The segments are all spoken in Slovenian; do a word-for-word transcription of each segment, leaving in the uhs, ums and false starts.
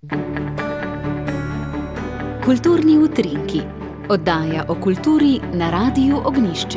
Kulturni utrinki. Oddaja o kulturi na Radiu Ognjišče.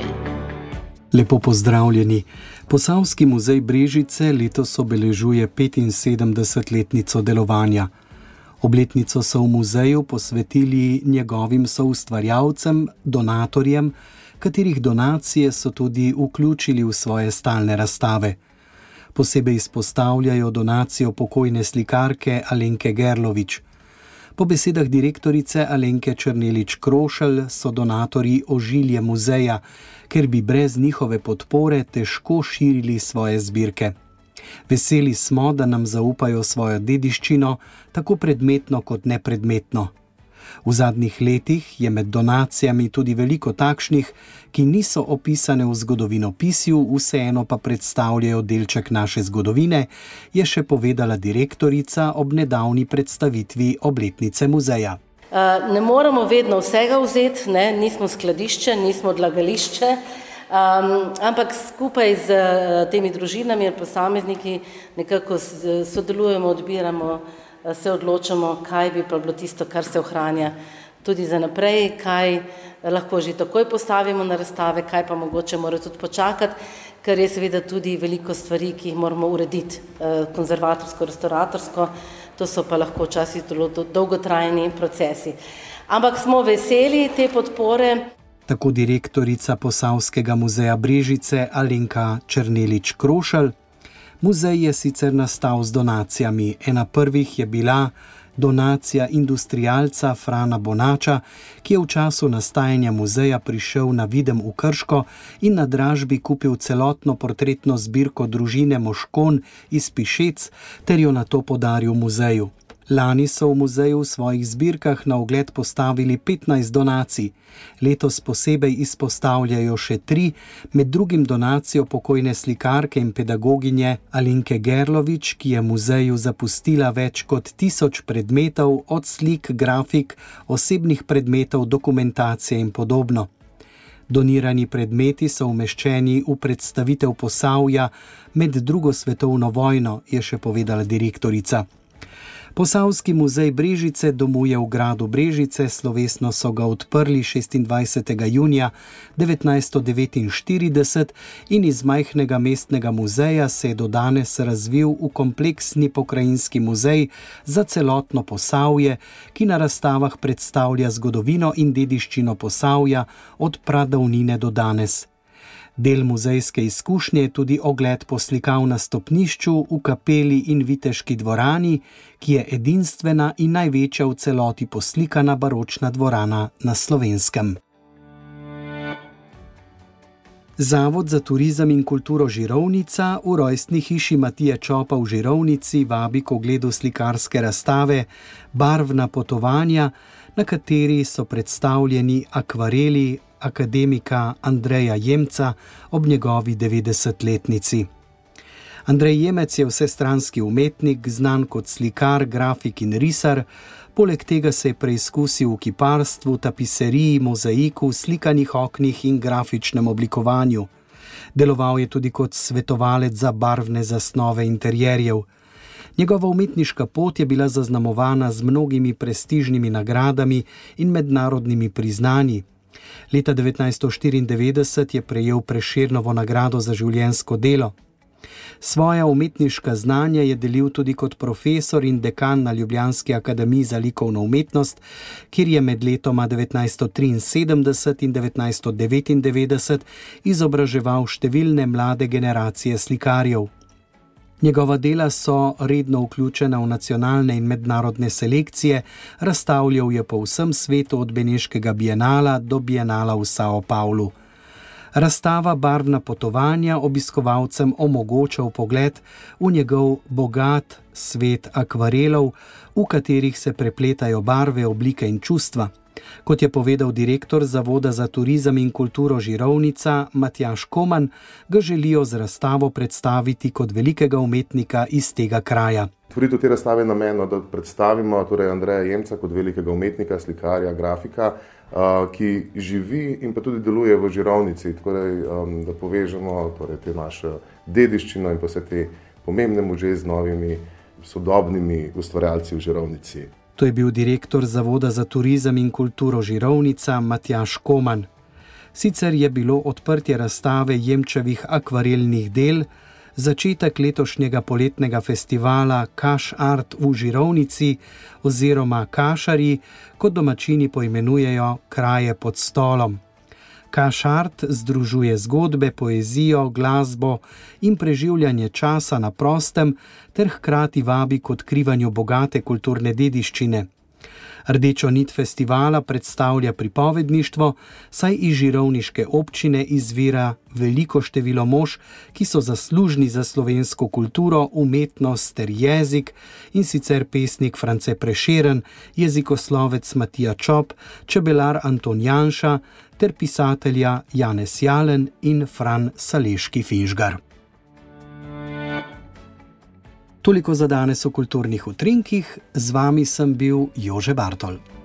Lepo pozdravljeni. Posavski muzej Brežice letos obeležuje petinsedemdesetletnico delovanja. Obletnico so v muzeju posvetili njegovim soustvarjalcem, donatorjem, katerih donacije so tudi vključili v svoje stalne razstave. Posebej izpostavljajo donacijo pokojne slikarke Alenke Gerlovič. Po besedah direktorice Alenke Černelič-Krošelj so donatorji ožilje muzeja, ker bi brez njihove podpore težko širili svoje zbirke. Veseli smo, da nam zaupajo svojo dediščino, tako predmetno kot nepredmetno. V zadnjih letih je med donacijami tudi veliko takšnih, ki niso opisane v zgodovinopisju, vseeno pa predstavljajo delček naše zgodovine, je še povedala direktorica ob nedavni predstavitvi obletnice muzeja. Ne moremo vedno vsega vzeti, ne? Nismo skladišče, nismo odlagališče, um, ampak skupaj z temi družinami in posamezniki nekako sodelujemo, odbiramo, se odločamo, kaj bi pa bilo tisto, kar se ohranja tudi za naprej, kaj lahko že takoj postavimo na razstave, kaj pa mogoče mora tudi počakati, ker je seveda tudi veliko stvari, ki jih moramo urediti konzervatorsko, restauratorsko, to so pa lahko včasih dolgotrajni procesi. Ampak smo veseli te podpore. Tako direktorica Posavskega muzeja Brežice Alenka Černelič-Krošelj. Muzej je sicer nastal z donacijami. Ena prvih je bila donacija industrialca Frana Bonača, ki je v času nastajanja muzeja prišel na Videm v Krško in na dražbi kupil celotno portretno zbirko družine Moškon iz Pišec ter jo nato podaril muzeju. Lani so v muzeju v svojih zbirkah na ogled postavili petnajst donacij. Letos posebej izpostavljajo še tri, med drugim donacijo pokojne slikarke in pedagoginje Alenke Gerlovič, ki je muzeju zapustila več kot tisoč predmetov, od slik, grafik, osebnih predmetov, dokumentacije in podobno. Donirani predmeti so umeščeni v predstavitev Posavja med drugo svetovno vojno, je še povedala direktorica. Posavski muzej Brežice domuje v gradu Brežice, slovesno so ga odprli šestindvajsetega junija devetnajststo devetinštirideset in iz majhnega mestnega muzeja se je do danes razvil v kompleksni pokrajinski muzej za celotno Posavje, ki na razstavah predstavlja zgodovino in dediščino Posavja od pradavnine do danes. Del muzejske izkušnje je tudi ogled poslikav na stopnišču v kapeli in viteški dvorani, ki je edinstvena in največja v celoti poslikana baročna dvorana na Slovenskem. Zavod za turizem in kulturo Žirovnica v rojstni hiši Matije Čopa v Žirovnici vabi k ogledu slikarske razstave Barvna potovanja, na kateri so predstavljeni akvareli akademika Andreja Jemca ob njegovi devetdesetletnici. Andrej Jemec je vsestranski umetnik, znan kot slikar, grafik in risar, poleg tega se je preizkusil v kiparstvu, tapiseriji, mozaiku, slikanih oknih in grafičnem oblikovanju. Deloval je tudi kot svetovalec za barvne zasnove interjerjev. Njegova umetniška pot je bila zaznamovana z mnogimi prestižnimi nagradami in mednarodnimi priznanji. Leta devetnajststo štiriindevetdeset je prejel Prešernovo nagrado za življenjsko delo. Svoja umetniška znanja je delil tudi kot profesor in dekan na Ljubljanski akademiji za likovno umetnost, kjer je med letoma devetnajststo triinsedemdeset in devetnajststo devetindevetdeset izobraževal številne mlade generacije slikarjev. Njegova dela so redno vključena v nacionalne in mednarodne selekcije, razstavljal je po vsem svetu od Beneškega bienala do bienala v Sao Paulu. Razstava Barvna potovanja obiskovalcem omogoča vpogled v njegov bogat svet akvarelov, v katerih se prepletajo barve, oblike in čustva. Kot je povedal direktor Zavoda za turizem in kulturo Žirovnica Matjaž Koman, ga želijo z razstavo predstaviti kot velikega umetnika iz tega kraja. Otvoritev te razstave je namenjeno, da predstavimo torej Andreja Jemca kot velikega umetnika, slikarja, grafika, ki živi in pa tudi deluje v Žirovnici, torej, da povežemo torej, te naše dediščino in pa vse te pomembne može z novimi sodobnimi ustvarjalci v Žirovnici. To je bil direktor Zavoda za turizem in kulturo Žirovnica Matjaž Koman. Sicer je bilo odprtje razstave Jemčevih akvarelnih del, začetek letošnjega poletnega festivala Kaš Art v Žirovnici oziroma Kašari, kot domačini poimenujejo kraje pod stolom. Kaš Art združuje zgodbe, poezijo, glasbo in preživljanje časa na prostem ter hkrati vabi k odkrivanju bogate kulturne dediščine. Rdečo nit festivala predstavlja pripovedništvo, saj iz žirovniške občine izvira veliko število mož, ki so zaslužni za slovensko kulturo, umetnost ter jezik, in sicer pesnik France Prešeren, jezikoslovec Matija Čop, čebelar Anton Janša ter pisatelja Janez Jalen in Fran Saleški Finžgar. Toliko za danes v kulturnih utrinkih, z vami sem bil Jože Bartol.